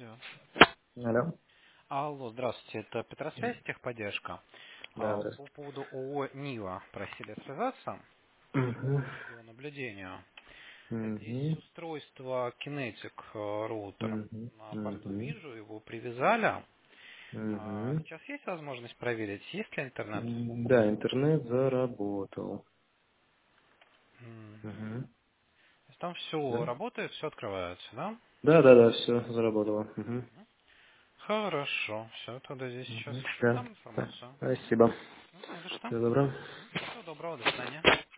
Идет. Алло. Алло, здравствуйте, это Петросвязь, техподдержка. Да, По здравствуйте. поводу ООО «Нива» просили связаться Угу. по видеонаблюдению. Здесь Угу. устройство Kinetic роутер. Угу. На борту Угу. вижу, его привязали. Угу. Сейчас есть возможность проверить, есть ли интернет? Да, интернет заработал. Мгм. Угу. То есть там все Да? работает, все открывается, да? Да, да, да, все заработало. Угу. Хорошо, все, тогда здесь сейчас Угу. еще Да. подам Да. информацию. Спасибо. Не за что. Всего доброго. Всего доброго, до свидания.